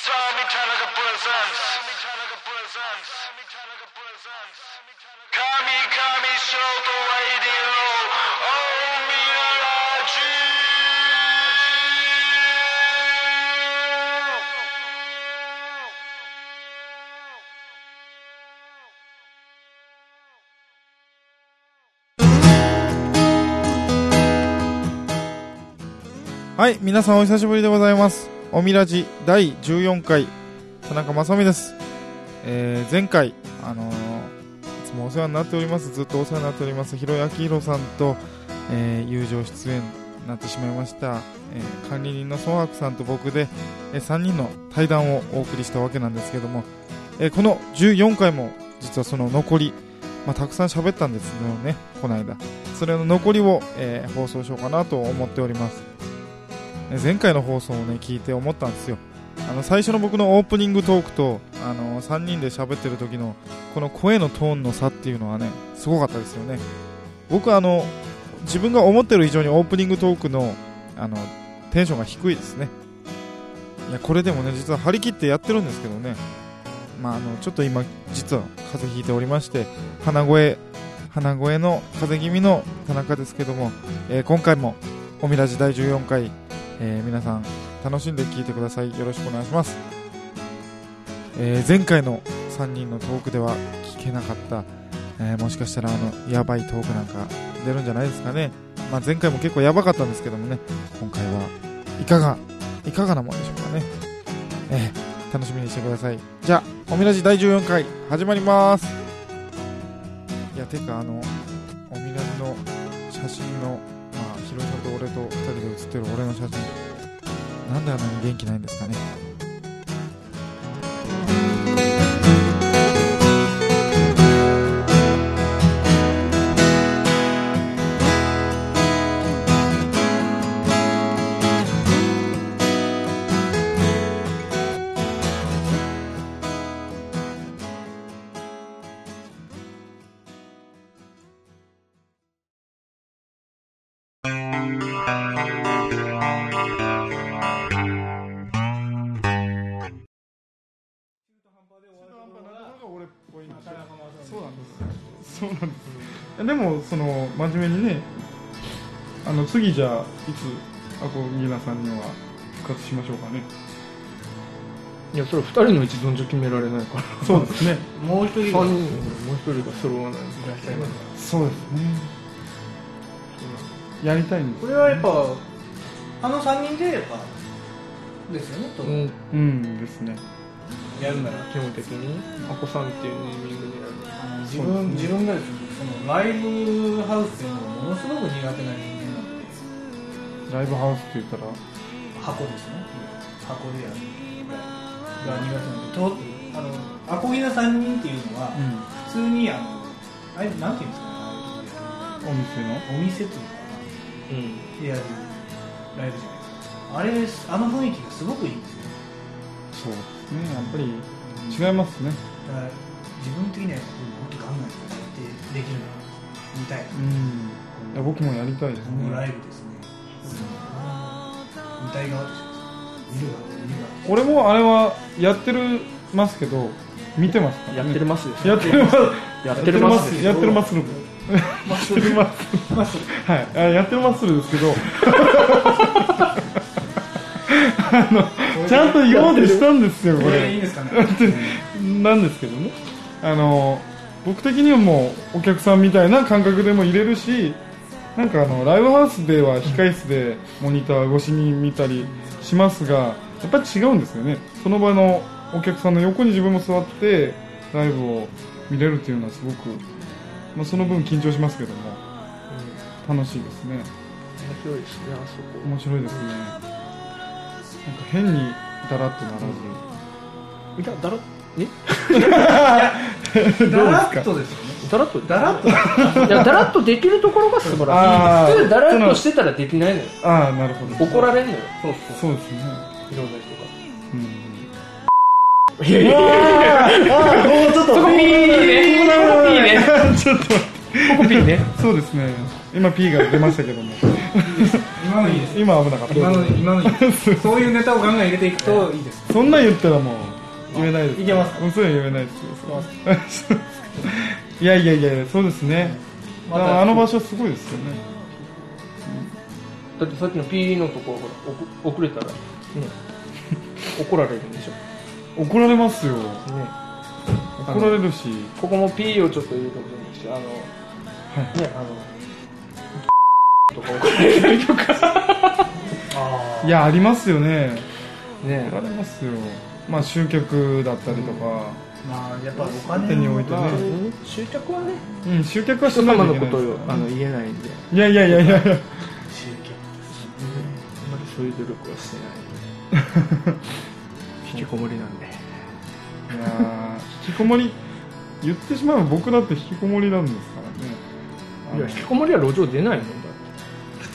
はい、皆さんお久しぶりでございます。おみラジ第14回田中正美です。前回いつもお世話になっております、ずっとお世話になっております広井明宏さんと、友情出演になってしまいました、管理人の孫博さんと僕で、3人の対談をお送りしたわけなんですけども、この14回も実はその残り、たくさん喋ったんですよね、この間。それの残りを、放送しようかなと思っております。前回の放送をね聞いて思ったんですよ。最初の僕のオープニングトークと3人で喋ってる時のこの声のトーンの差っていうのはねすごかったですよね。僕は自分が思ってる以上にオープニングトークのテンションが低いですね。いやこれでもね実は張り切ってやってるんですけどね、ちょっと今実は風邪ひいておりまして鼻声の風邪気味の田中ですけども、今回もおみラジ第14回皆さん楽しんで聞いてください。よろしくお願いします。前回の3人のトークでは聞けなかった、もしかしたらやばいトークなんか出るんじゃないですかね。前回も結構やばかったんですけどもね、今回はいかがなもんでしょうかね。楽しみにしてください。じゃあおみラジ第14回始まります。いやてかおみラジの写真のヒロさんと俺と2人で写ってる俺の写真なんであんなに元気ないんですかね。そうなんです。でも真面目にね次じゃあいつアコギナさんには復活しましょうかね。 いやそれ2人のうちどんじゃ決められないからそうですね。 もう一人が揃わないといらっしゃいます。 そうですね。やりたいんです、ね、 これはやっぱ3人でやっぱですよね。 ですね。 やるなら基本的にアコさんっていうネーミングでやる。 自分がですねライブハウスっていうのがものすごく苦手な人間なので。 ライブハウスって言ったら箱ですね。箱でやるが苦手なのでアコギナ3人っていうのは、普通にあれなんていうんですかね、お店っていうのかな、でやるライブじゃないですか。雰囲気がすごくいいんですよ。 そうですね。やっぱり違いますね。 だから自分的にはもっとガンガンやってできるのが見たい。 いや僕もやりたいですね。 ライブですね。見たい側として見る側。 俺もあれはやってますけど見てますか、ね、 やってるますです。 やってるます。やってるマッスル。はい、やってるマッスルですけどちゃんと言おうとしたんですよこれ。 いいですかね。 なんですけどね。僕的にはもうお客さんみたいな感覚でも入れるし、なんかライブハウスでは控室でモニター越しに見たりしますが、やっぱり違うんですよね。その場のお客さんの横に自分も座ってライブを見れるっていうのはすごく、その分緊張しますけども、楽しいですね。 面白いですね。あそこ面白いですね。なんか変にダラッとならず、 いやダラダラッとですよね。 ダラッとできるところが素晴らしい。普通ダラッとしてたらできないのよ。 なるほど。 怒られんのよ。 そうですね。 いろんな人が。 いやもうちょっとそこいいね。 ちょっと待って。 こ P ね。 そうですね。今 P が出ましたけども。 今のいいです。 今危なかった。 今のいいです。そういうネタをガンガン入れていくといいです。 そんなん言ったらもう言えないです。 いけますか？ そういうの言えないです。いや、そうですね。あの場所すごいですよね。 だってさっきの P のところ遅れたら、ね、怒られるんでしょ。 怒られますよ。ね、怒られるし。 ここも P をちょっと入れてほしいんですよ。とか怒られたりとか。 いや、ありますよね。 ね、 怒られますよ。まあ集客だったりとか。 まあやっぱお金手に置いてね。 集客はね。 集客はしないといけない。 人様のことを言えないんで。 いや。 集客。 あんまりそういう努力はしてない。引きこもりなんで。 いや引きこもり言ってしまえば僕だって引きこもりなんですからね。 いや、引きこもりは路上出ないもんだって。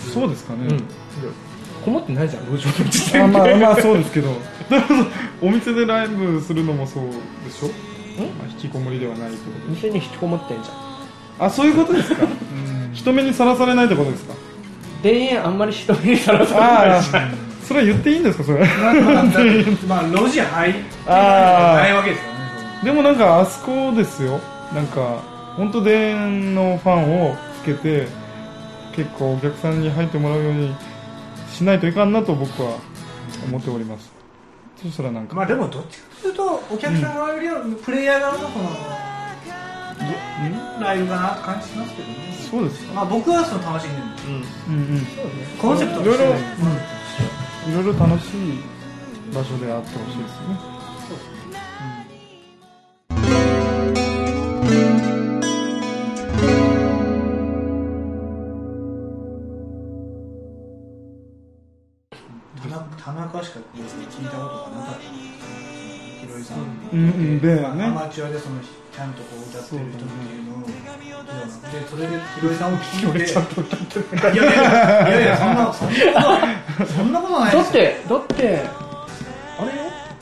そうですかね。 こもってないじゃん、路上の時点で。 まあそうですけど。お店でライブするのもそうでしょ。引きこもりではないってこと。 店に引きこもってんじゃん。 あ、そういうことですか。人目にさらされないってことですか。 田園あんまり人目にさらされないじゃん。 それは言っていいんですか、それ。 まあ路地入ってないわけですよね。 でもなんかあそこですよ。なんか本当田園のファンをつけて結構お客さんに入ってもらうようにしないといかんなと僕は思っております。そしたらなんかまあでもどっちかというとお客さんがよりはプレイヤー側のこのライブかなって感じしますけどね。 そうですか。 まあ僕はその楽しんでるんです。コンセプトとしていろいろ楽しい場所であってほしいですよね。 田中しか聞いたことがなかったんですけど、ひろいさん、アマチュアでそのちゃんとこう歌ってる人っていうのをで、それでひろいさんを聞いて、ちゃんと歌ってる。いやそんなことないですよ。 だってあれよ、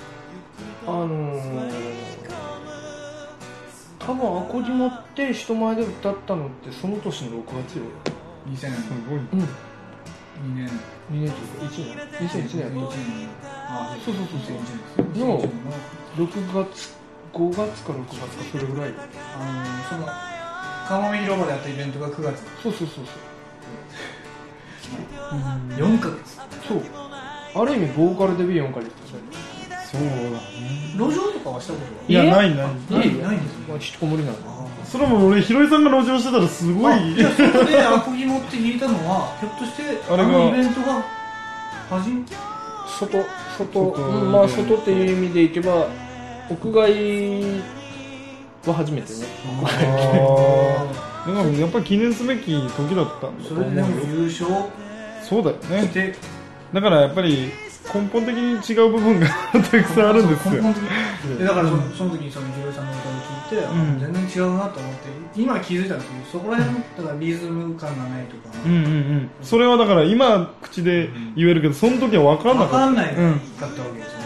多分アコギ持って人前で歌ったのってその年の6月よ。 2000年。すごい。2年というか2001年あ、そうの6月5月か6月かそれぐらい。 その川上広場でやったイベントが9月。 そう 4ヶ月。 そう。ある意味ボーカルデビュー4ヶ月。 そうだね。 路上とかはしたことは？ いや、ないんですよ。 引きこもりなんだ。 それも俺ひろいさんが路上してたらすごい。 いや、そこでアコギ持って弾いたのはひょっとしてあのイベントが初めてまあ外っていう意味でいけば屋外は初めてね。 でもやっぱり記念すべき時だったんだと思うよ。 それででも優勝そうだよね。だからやっぱり根本的に違う部分がたくさんあるんですよ。 だからその時にそのひろいさんの歌を聞いて、全然違うなと思って今気づいたんですけど、そこら辺だからリズム感がないとか、 それはだから今口で言えるけどその時は分かんなかった。 分かんないかったわけですよ。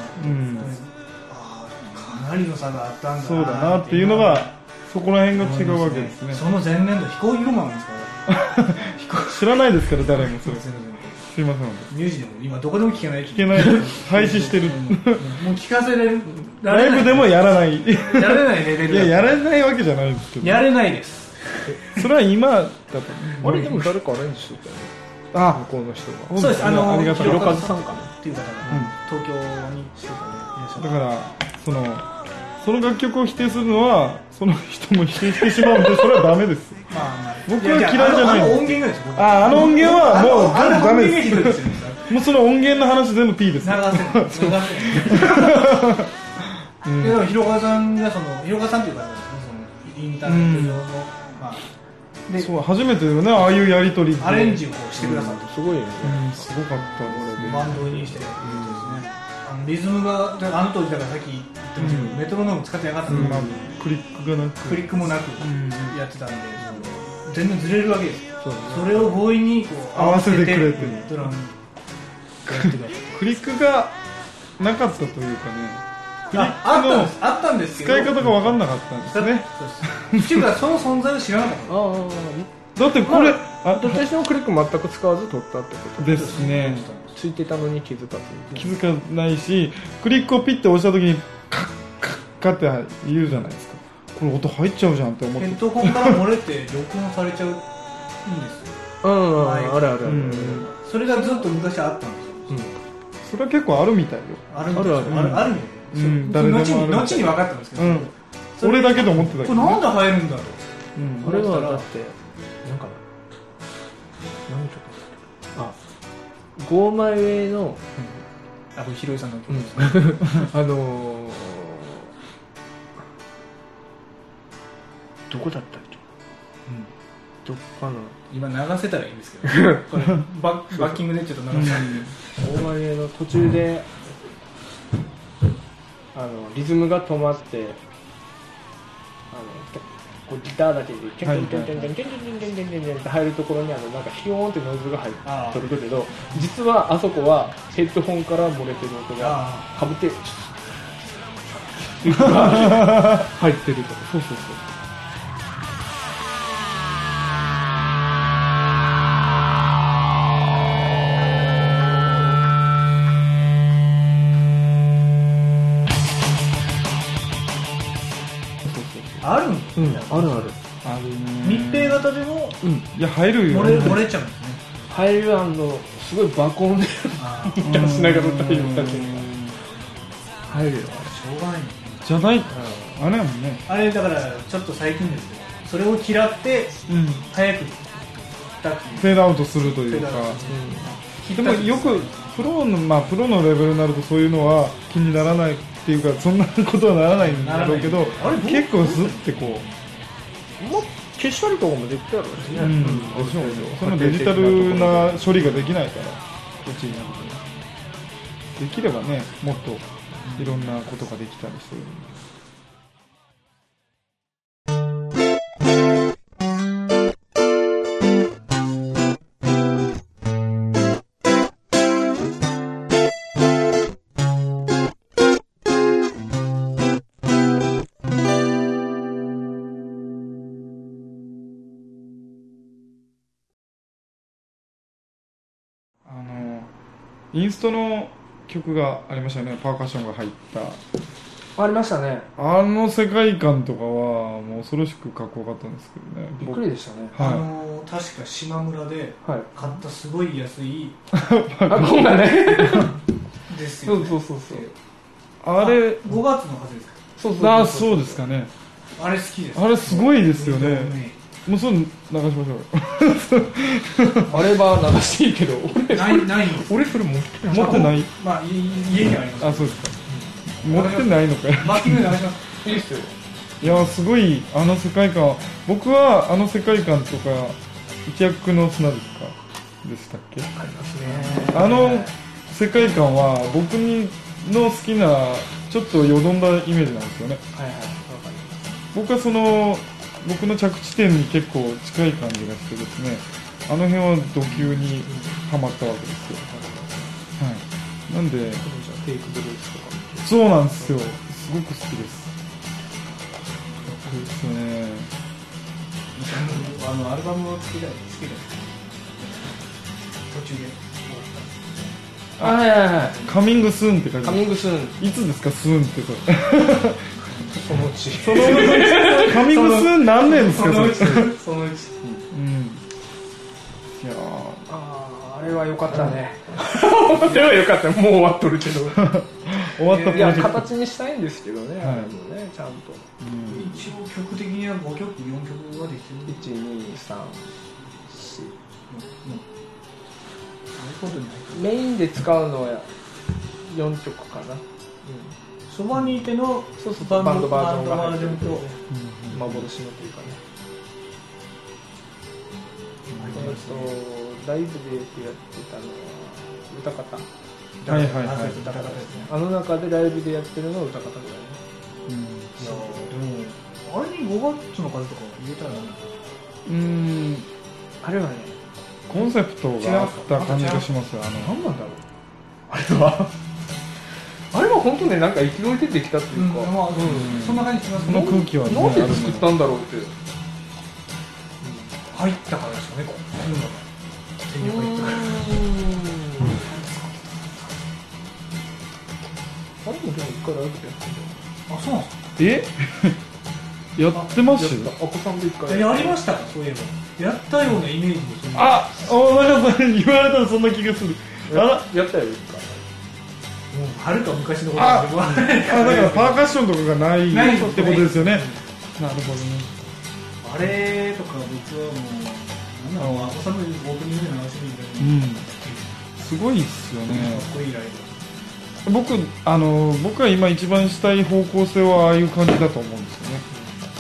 かなりの差があったんだな。 そうだなっていうのがそこら辺が違うわけですね。 その前年度飛行機ロマンですから知らないですから誰もそれ。すいません。 ミュージでも今どこでも聞けない。 廃止してる。 もう聞かせれる。 ライブでもやらない。 やれないレベル。 いや、やれないわけじゃないですけど。 やれないです。 それは今だと。 あれでも誰かアレンジしてたよね。向こうの人が。 そうです。 ありがたい。 ひろかずさんかなっていう方が東京にしてたね。 だからその楽曲を否定するのはその人も否定してしまうのでそれはダメです。僕は嫌いじゃない。 あの音源がですよ。 あの音源はもう全部ダメです。 もうその音源の話全部 P です。 流せない。でも広川さんが広川さんっていう方がインターネット上のでそう初めてよね、ああいうやり取りアレンジをしてくださってすごいよね。 すごかったこれでバンドにしてリズムがあの当時だからさっき言ってましたけどメトロノーム使ってなかったのでクリックもなくやってたんで全然ずれるわけです。それを強引にこう合わせてくれてドラムクリックがなかったというかね、 クリックのあったんですけど使い方が分かんなかったんですね。 っていうかその存在を知らなかった。 だってこれ、 どっちにしてもクリック全く使わず取ったってことですね。 ついてたのに気づかず気づかないし、クリックをピッて押した時にカッカッカッって言うじゃないですか。これ音入っちゃうじゃんって思って。 ヘッドホンから漏れて録音されちゃうんですよ。 あるある、 それがずっと昔あったんですよ。 それは結構あるみたいよ。 あるみたい。 誰でもある。 後に分かったんですけど、 俺だけで思ってたけど。 これなんで入るんだと。 あれはだってなんか何曲だっけ、5枚上のこれひろゆさんの曲ですどこだったっけ、どっかの今流せたらいいんですけどこれバッキングでちょっと流せたら 5枚上の途中でリズムが止まってこうギターだけでケンケンケンケンケンケンケンケンケンケンケンケンって入るところになんかヒヨーンってノイズが入ってるけど、実はあそこはヘッドホンから漏れてる音がかぶって入ってると。そうそうそう。 あるんですあるある。 密閉型でもいや入るよ。 漏れちゃうんですね。 入るすごい爆音で出しながら歌い歌って入るよ。 しょうがないじゃない。あれやもんね。 あれだからちょっと最近ですけど、それを嫌って早くフェードアウトするというか。でもよくプロのレベルになるとそういうのは気にならないっていうか、そんなことはならないんだろうけど、結構スッてこう消したりとかもできたらですね。 でしょうね。そのデジタルな処理ができないから、うちになるとできればね、もっといろんなことができたりする。インストの曲がありましたね。パーカッションが入ったありましたね。 あの世界観とかはもう恐ろしくかっこよかったんですけどね。 びっくりでしたね。 確か島村で買ったすごい安いあ、こんなねですよね。 そうあれ 5月のはずですか。 そうですかね。 あれ好きです。 あれすごいですよね。もうそう流しましょうよあれは流していいけどない俺それ持ってない。 まあ家にあります。 あ、そうですか。持ってないのかよ。 マッキング流します。いいですよ。 いやすごいあの世界観。僕はあの世界観とか一躍の砂ですかでしたっけ。 ありますね。 あの世界観は僕の好きなちょっとよどんだイメージなんですよね。僕は僕の着地点に結構近い感じがしてですね、あの辺はド級にハマったわけですよ。はい。なんでテイクブルースとかそうなんですよ。すごく好きです。そうですね。 アルバムを好きです。途中で。 カミングスーンって書いてカミングスーン。 いつですかスーンってそれ。 そのうち。 カミングスーン何年ですかそのうち。 いやあれは良かったね。あれは良かった。もう終わっとるけど。 終わった。 いや形にしたいんですけどね。あれもねちゃんと。 一応曲的には5曲4曲はできてる。 1、2、3、4。メインで使うのは4曲かな。 そばにいてのバンドバージョンが入ってると幻のというかね。ライブでよくやってたのは歌方。あの中でライブでやってるのは歌方ぐらいね。 でもあれに5月の風とか入れたらあれはねコンセプトがあった感じがしますよ。 何なんだろうあれはは本当ね、なんか勢いでできたっていうか、 そんな感じします。 その空気はね、 なんで作ったんだろうって。 入ったからですよね、こう。手に入ったから。 あれもでも一回ライブでやってんだよ。 あ、そうなんですか。 やってます？ アコさんで一回やりましたか、そういえば。やったようなイメージです。 なんか言われたらそんな気がする。 やったよ、一回。 もうはるか昔のことだからパーカッションとかがないってことですよね。なるほどね。 あれとか僕はもう、なんだろう、アコさんのオープニングで流してみたいな。 すごいっすよね。 かっこいいライブ。僕が今一番したい方向性はああいう感じだと思うんですよね。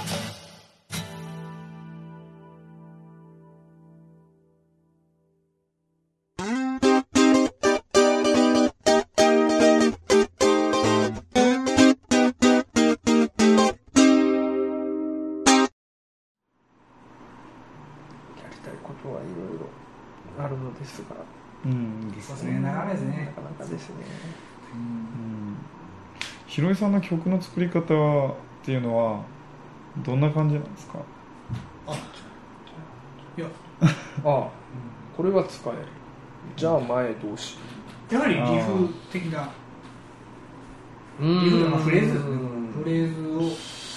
ことはいろいろあるのですが、 ですね、なかなかですね。 なかなかですね。 ひろえさんの曲の作り方っていうのはどんな感じなんですか？ これは使える。じゃあ前動詞。 やはりリフ的な。リフとかフレーズですね。フレーズを。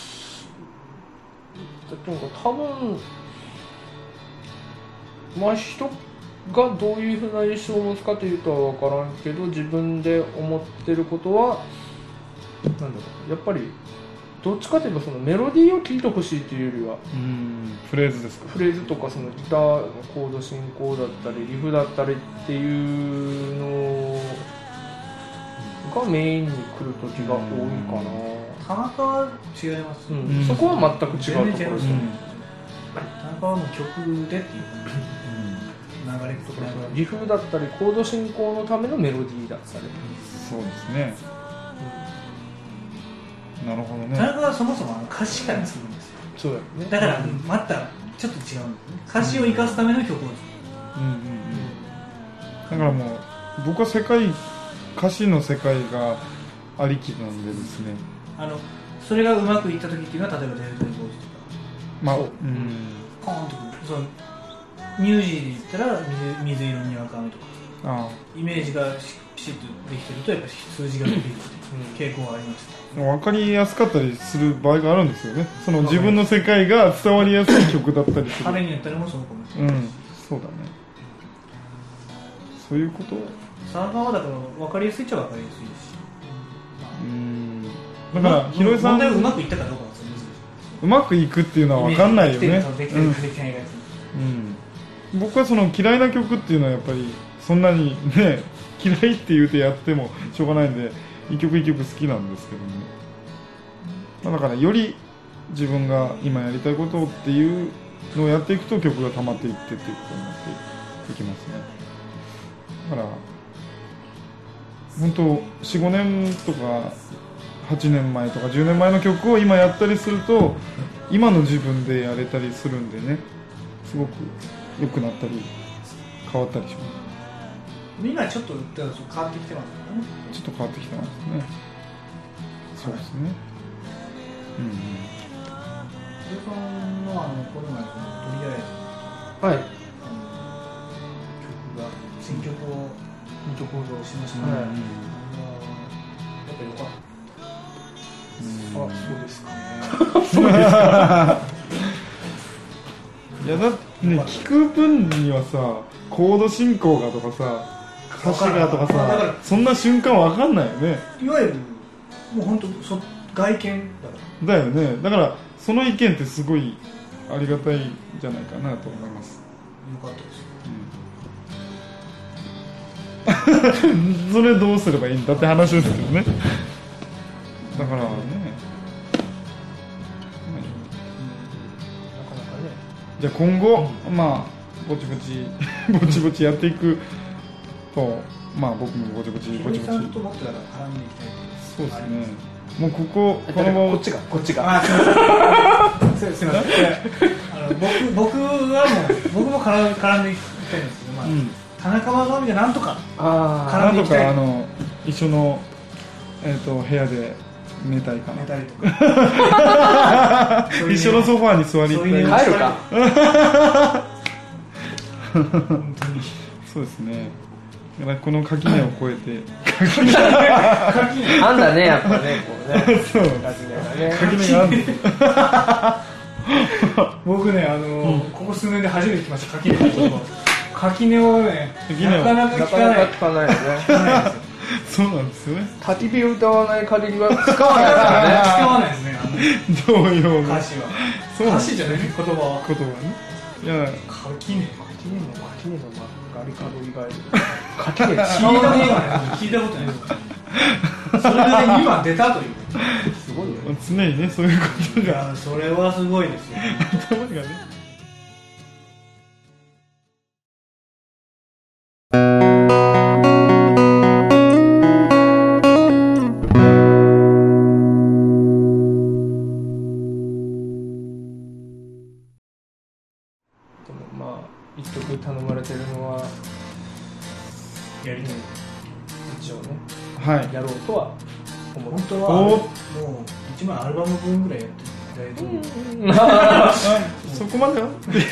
多分。人がどういうふうな印象を持つかというとは分からんけど、自分で思ってることはなんだろう、やっぱりどっちかといえばそのメロディーを聴いてほしいというよりは、 フレーズですか？ フレーズとかそのギターのコード進行だったりリフだったりっていうのがメインに来る時が多いかな。 田中は違います、 そこは全く違うところですね。 田中はもう曲でっていう流れとかリフだったりコード進行のためのメロディーだったり。 そうですね、なるほどね。 田中はそもそも歌詞から作るんですよ。 そうだよね。 だからまたちょっと違うんですね。歌詞を生かすための曲を作る。 だからもう僕は歌詞の世界がありきなんでですね、 それがうまくいった時っていうのは例えばデルトリボーイズとかポーンとくる。ミュージーで言ったら水色にわか雨とかイメージがピシッとできてるとやっぱり数字が出てくる傾向がありました。 分かりやすかったりする場合があるんですよね。その自分の世界が伝わりやすい曲だったりする。 彼にやったらもそうかもしれない。 そうだね。そういうこと。 サーバーはだから分かりやすいっちゃ分かりやすいですし。 だからひろえさん問題はうまくいったかどうかなんですよね。 うまくいくっていうのは分かんないよね。僕はその嫌いな曲っていうのはやっぱりそんなにね嫌いって言うてやってもしょうがないんで一曲一曲好きなんですけどね、だからより自分が今やりたいことっていうのをやっていくと曲が溜まっていってっていうことになっていきますね。だから本当 4,5 年とか8年前とか10年前の曲を今やったりすると今の自分でやれたりするんでね、すごく良くなったり変わったりします。 今ちょっと変わってきてますね。 ちょっと変わってきてますね。そうですね。 ヒロさんのこの前とりあえず新曲を放送しましたね。やっぱ良かった。 そうですかね。 そうですか。いやだってね、聞く分にはさ、コード進行がとかさ、歌詞がとかさ、そんな瞬間わかんないよね。 いわゆるもう本当外見だよね。だからその意見ってすごいありがたいんじゃないかなと思います。 よかったです。 それどうすればいいんだって話ですけどね。だからね。じゃあ今後、まあぼちぼちやっていくと、まあ僕もぼちぼち。 さんともっと絡んでいきたい。 そうですね。もうこのままこっちが。 すみません。僕も絡んでいきたいんですけど、田中正臣がなんとか絡んでいきたい。一緒の部屋で寝たいかな。 寝たりとか一緒のソファーに座りたい。 帰るか。 本当にそうですね。だからこの垣根を越えてあんだね、やっぱね、こうね。 そう垣根がね。 垣根がある僕ね、ここ数年で初めて来ました、垣根のこと。垣根をね、なかなか聞かない。 聞かないよね。 そうなんですよね。 焚き火歌わない限りは使わないからね。 使わないですね、 同様の歌詞は。 そうなんです歌詞じゃない、言葉は。 言葉ね。いや、 垣根。 垣根のガリカド以外で。垣根聞いたことないです。それで2番出たという。 すごいよね。 常にね、そういうことがそれはすごいですよ。 頭がね。 でもまあ一曲頼まれてるのはやりたい。 一応ね、 はい。 やろうとは思って。 本当はもう1枚アルバム分ぐらいやっていただいて、 あそこまで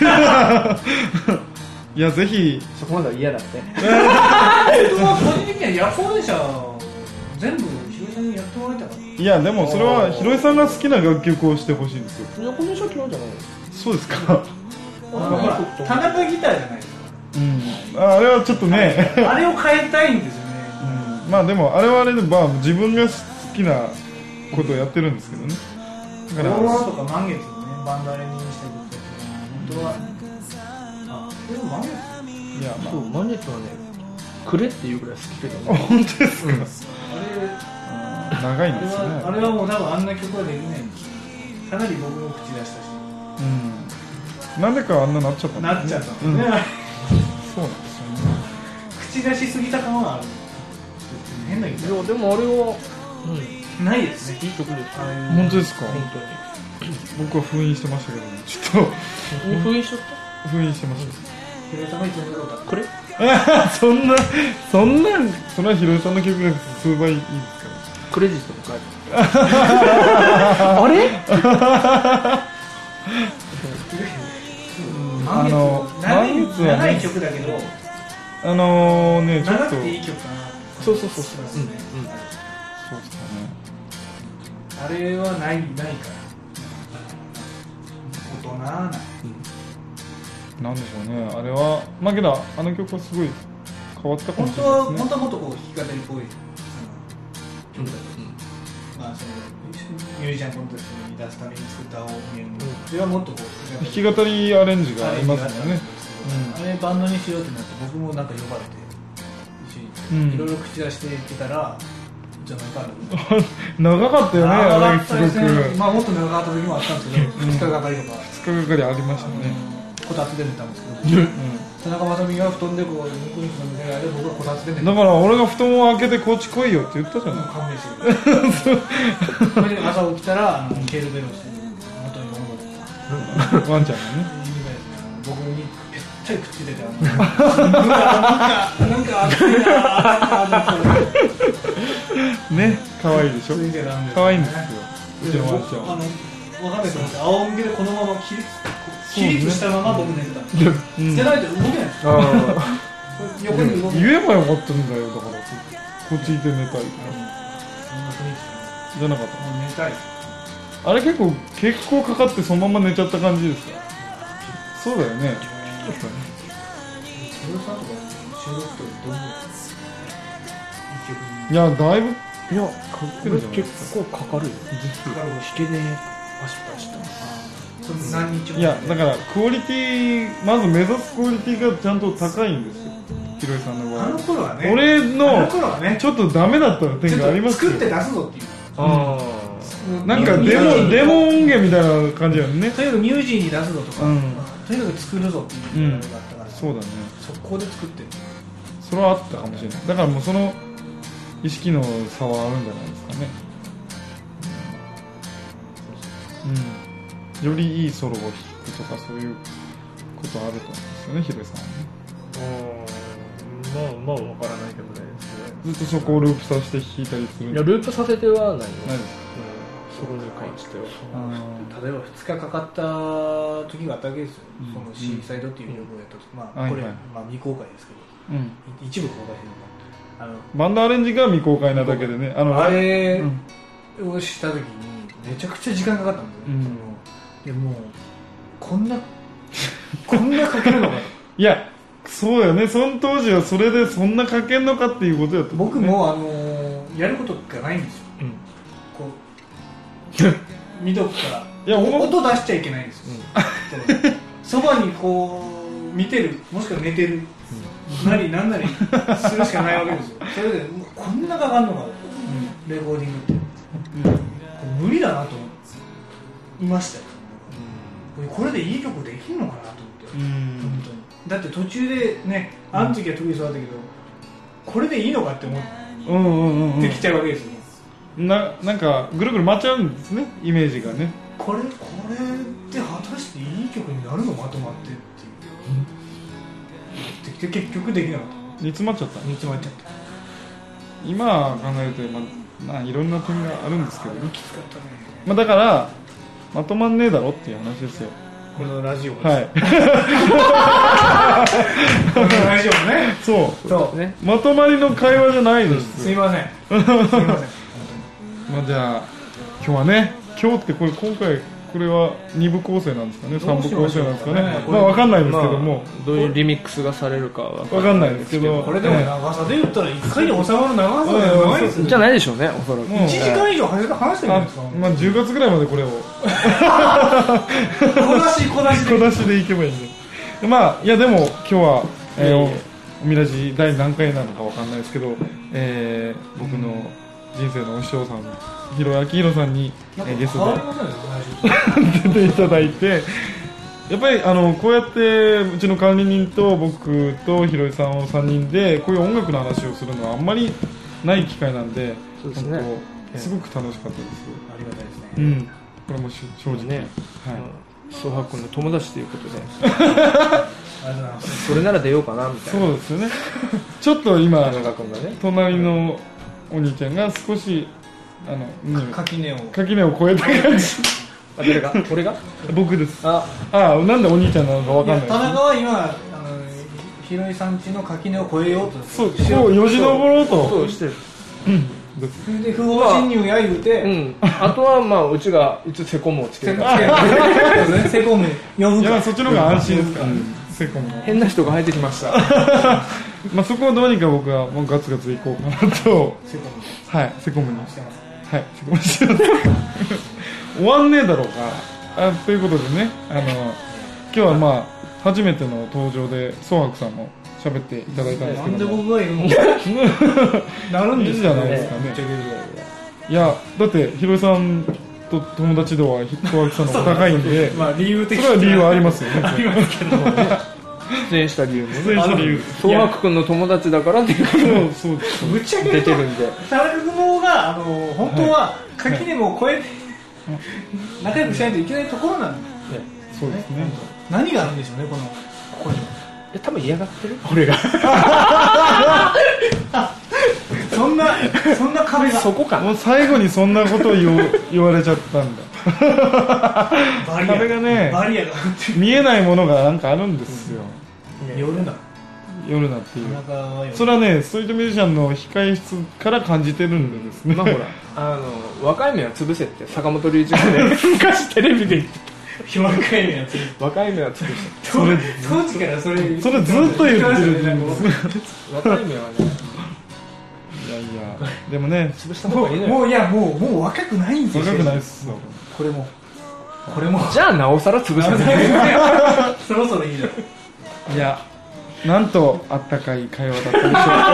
はいや、ぜひ。 そこまでは嫌だって。 本当は個人的にはヤフー社全部ひろいさんにやってもらいたかった。 いや、でもそれはひろえさんが好きな楽曲をしてほしいんですよ。 いや、この人嫌いじゃないよ。 そうですか。 ほら田中ギターじゃないですか。 うん。あれはちょっとね。 あれを変えたいんですよね。 まあでもあれはあれで、まあ自分が好きなことをやってるんですけどね。だからオーロラとか満月をね、バンダレにしてると本当はでも満月いや、まそう、満月はね、くれっていうぐらい好きけどあね。 本当ですか。長いんあれですね。 あれはもう多分あんな曲はできないんですよ。かなり僕も口出したしうん。なんでかあんななっちゃったんなっちゃったんうんですね、 そうなんですよね。 口出しすぎた感はある。変なギタいや、でもあれは、 ーないですね。 いい曲ですよ。 本当ですか。 本僕は封印してましたけど、ちょっ当に。封印しちゃっと封印してましヒロさんがいつも歌ったこれた。そんな、それはひろえさんの曲が数倍いいですかクレジットも書いてあれ満月満月はね長い曲だけどら。ちょっと。 長くていい曲かな。 そうそうそうそう。 そうですかね。 あれはないから大人ななんでしょうね。あれは、まあけど、あの曲はすごい変わったかも本しれないですね。 当はもっとこう弾き語りっぽい曲だけど、まあそのミュージシャンコンテストに出すために作った音源それはもっとこう弾き語りアレンジがありますもんね。 あれバンドにしようってなって僕もなんか呼ばれて一緒にいろいろ口出していってたらじゃないかな長かったよね、あれすごく。 まあもっと長かった時もあったんですけど2日がかりとか 2日がかりありましたね。 こたつで寝たんですけど田中雅美が布団でこうニコニコの寝ながら僕はこたつで寝てだから俺が布団を開けてこっち来いよって言ったじゃない。 勘弁してくれそれで朝起きたらケールベロス元に戻ったワンちゃんがね。 僕にぺったりくっついててなんか熱いなね、可愛いでしょ。 ついてたんで可愛いんですよ。うちのワンちゃんは。 わかんないですけど仰向けでこのまま起立したまま僕寝てたんですうんじゃないと動けないんですよ横に動けない言えばよかったんだよ、だから。こっちいて寝たいから。 そんな雰囲気じゃなかった。 もう寝たいあれ結構かかってそのまま寝ちゃった感じですか。そうだよね。 それさんとか収録とどんないや、だいぶ。 いや、これ結構かかるよ。 かかる弾けねえ。明日。 何日もいや、だからクオリティ、まず目指すクオリティがちゃんと高いんですよ、ひろえさんの場合。 あの頃はね俺あのの頃はねちょっとダメだった点がありますよ。 作って出すぞっていうなんかデモ音源みたいな感じやんね。 とにかくミュージーに出すぞとか、 うんとにかく作るぞっていうのがあったから、 そうだね。 速攻で作ってるそれはあったかもしれない。だからもうその意識の差はあるんじゃないですかね。よりいいソロを弾くとかそういうことあると思うんですよね、ひろえさんはね。 まあわからないけどね。 ずっとそこをループさせて弾いたりする。 いやループさせてはないよ。 ないです。 そこに関しては。 例えば2日かかった時があったわけですよ、そのシーサイドっていう曲をやった時、まあこれ、まあ、未公開ですけど、一部公開してるのバンドアレンジが未公開なだけでね、 あれをした時にめちゃくちゃ時間かかったんですよ、でもうこんなかけるのかといやそうよね、その当時はそれでそんなかけんのかっていうことやった、ね、 僕もやることがないんですよ、こう見とくからいや音出しちゃいけないんですよ、そばにこう見てる、もしくは寝てる、何なりするしかないわけですよ。それでこんなかかんのか、レコーディングって、これ無理だなと思いましたよ、これでいい曲できるのかなと思って、本当に。だって途中でね、あの時は特にそうだったけど、これでいいのかって思ってきちゃうわけですよ。 なんかぐるぐる回っちゃうんですね、イメージがね。 これって果たしていい曲になるの、まとまってっていう、結局できなかった。 煮詰まっちゃった。 煮詰まっちゃった。 今考えると、いろんな点があるんですけどね。 きつかったね。 まあだからまとまんねえだろっていう話ですよ。 このラジオです。 はい。 このラジオね。 そうね。まとまりの会話じゃないです。 すいません。すいません。 まあじゃあ今日はね、今日って今回これは2部構成なんですかね、3部構成なんですかね。まあわかんないですけども、 どういうリミックスがされるかわかんないですけど、 これでも長さで言ったら1回に収まる長さじゃないですよ。 じゃないでしょうね、おそらく。 1時間以上話してるんですか。 まあ10月ぐらいまでこれを小出しでいけばいいんで。まあいやでも今日はおみらじ第何回なのかわかんないですけど、僕の人生のお師匠さん広井明宏さんにゲストで出ていただいて、やっぱりこうやってうちの管理人と僕と広井さんを3人でこういう音楽の話をするのはあんまりない機会なんで、 そうですね、 すごく楽しかったです。 ありがたいですね。 これも正直ね、 総博君の友達ということでそれなら出ようかなみたいな。 そうですよね。ちょっと今隣のお兄ちゃんが少し垣根を越えた感じ。 誰が？俺が？ 僕です。なんでお兄ちゃんなのかわかんない。 田中は今広井さん家の垣根を越えようと、 そうよじ登ろうとしてる。 で不法侵入や言うて、 あとはまあうちがいつセコムをつける。 セコム呼ぶか。 いやそっちの方が安心ですから。セコム。 変な人が入ってきました。 まあそこをどうにか僕はもうガツガツいこうかなと。セコム。はい、セコムにしてます。はい、セコムしてます。終わんねえだろうか。ということでね、今日はまあ初めての登場で総博さんも喋っていただいたんですけども。 なんで僕が言うの？なるんですじゃないですかね。いやだって広井さんと友達度は総博さんの方が高いんで、 まあ理由的にそれは理由はありますよね。 ありますけど。 出演した理由もね。総博君の友達だからっていうそうです。 ぶっちゃけ出てるんで。 田中君が本当は垣根も越えて仲良くしないといけないところなんで。 そうですね。 何があるんでしょうね、ここに。 多分嫌がってる。俺が。 そんな壁が。 そこか。 もう最後にそんなことを言われちゃったんだ。壁がね、 バリアが見えないものがなんかあるんですよ。 夜なっていう。それはね、ストリートミュージシャンの控室から感じてるんでですね。 まあほら、若い目は潰せって坂本龍一がね、昔テレビで言ってた。 若い目は潰せ。 若い目は潰せ。 当時からそれずっと言ってる。 若い目はね。 いやでもね、 潰した方がいいのよ。 もう若くないんですよ。 若くないっすよ。 これも。 じゃあなおさら潰せない。 そろそろいいだろ。 いや、なんとあったかい会話だったでしょう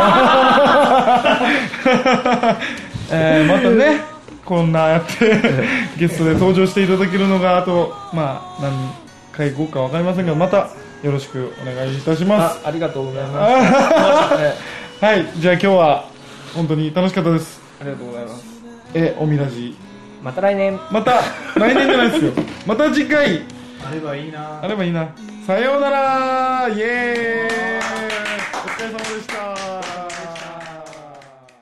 か。またね、こんなやってゲストで登場していただけるのがあとまあ何回後かわかりませんが、またよろしくお願いいたします。 ありがとうございます。 はい、じゃあ今日は本当に楽しかったです。 ありがとうございます。 おみらじ。 また来年。 また来年じゃないですよ。また次回。 あればいいな。 さようなら。イエーイ。お疲れ様でした。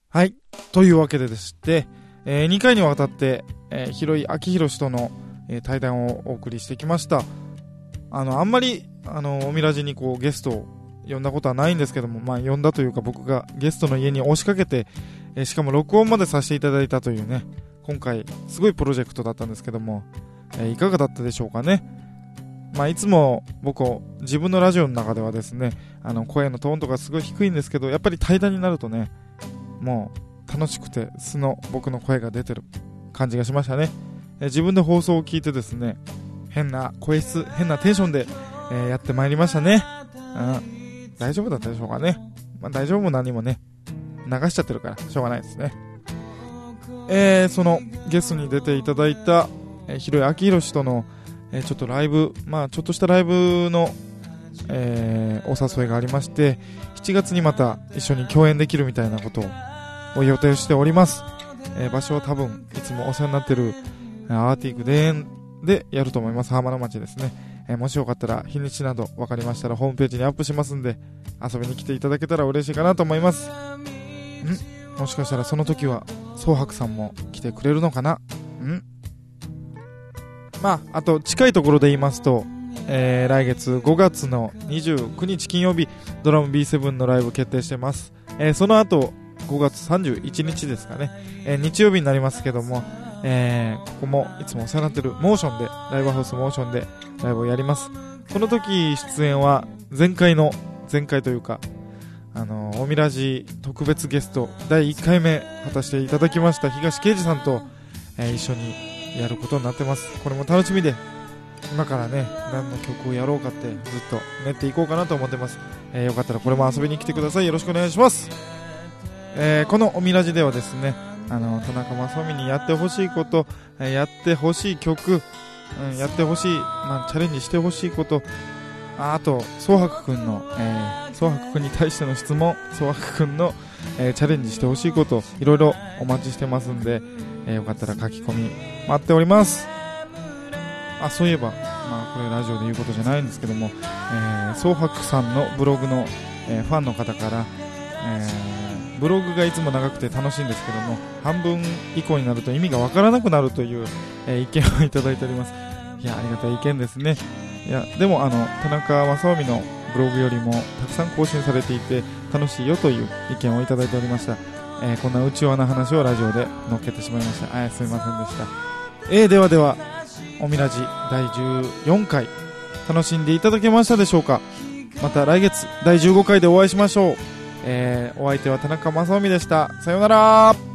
はい。というわけででして、2回にわたって、広井明宏との、対談をお送りしてきました。あんまり、オミラジにこうゲストを呼んだことはないんですけども、まあ呼んだというか僕がゲストの家に押しかけて、しかも録音までさせていただいたというね、今回すごいプロジェクトだったんですけども、いかがだったでしょうかね。まあいつも僕自分のラジオの中ではですね、声のトーンとかすごい低いんですけど、やっぱり対談になるとね、もう楽しくて素の僕の声が出てる感じがしましたね。自分で放送を聞いてですね、変な声質、変なテンションで、やってまいりましたね。大丈夫だったでしょうかね。まあ大丈夫も何もね、流しちゃってるからしょうがないですね。そのゲストに出ていただいた、広井明宏との、ちょっとライブ、まあちょっとしたライブの、お誘いがありまして、7月にまた一緒に共演できるみたいなことを予定しております。場所は多分いつもお世話になってるアーティーク田園でやると思います。浜の町ですね。もしよかったら日にちなど分かりましたらホームページにアップしますんで、遊びに来ていただけたら嬉しいかなと思います。もしかしたらその時は宗白さんも来てくれるのかな。まああと近いところで言いますと、来月5月の29日金曜日ドラム B7 のライブ決定してます。その後5月31日ですかね、日曜日になりますけども、ここもいつもお世話になってるモーションで、ライブハウスモーションでライブをやります。この時出演は前回というかオミラジ特別ゲスト第1回目果たしていただきました東啓二さんと、一緒にやることになってます。これも楽しみで、今からね何の曲をやろうかってずっと練っていこうかなと思ってます。よかったらこれも遊びに来てください。よろしくお願いします。このオミラジではですね、田中正美にやってほしいこと、やってほしい曲、やってほしい、チャレンジしてほしいこと、あと宗白くんの、宗白くんに対しての質問、宗白くんの、チャレンジしてほしいこと、いろいろお待ちしてますんで、よかったら書き込み待っております。そういえば、これラジオで言うことじゃないんですけども、宗白さんのブログの、ファンの方から、ブログがいつも長くて楽しいんですけども、半分以降になると意味がわからなくなるという、意見をいただいております。いや、ありがたい意見ですね。いや、でも田中正臣のブログよりもたくさん更新されていて楽しいよという意見をいただいておりました。こんな内輪な話をラジオで乗っけてしまいました。すいませんでした。ではでは、オミラジ第14回楽しんでいただけましたでしょうか。また来月第15回でお会いしましょう。お相手は田中正臣でした。さようなら。